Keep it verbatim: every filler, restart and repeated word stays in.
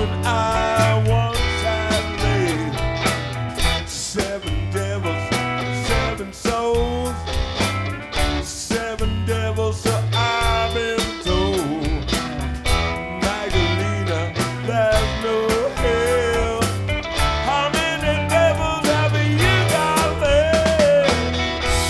woman I once had laid. Seven devils, seven souls.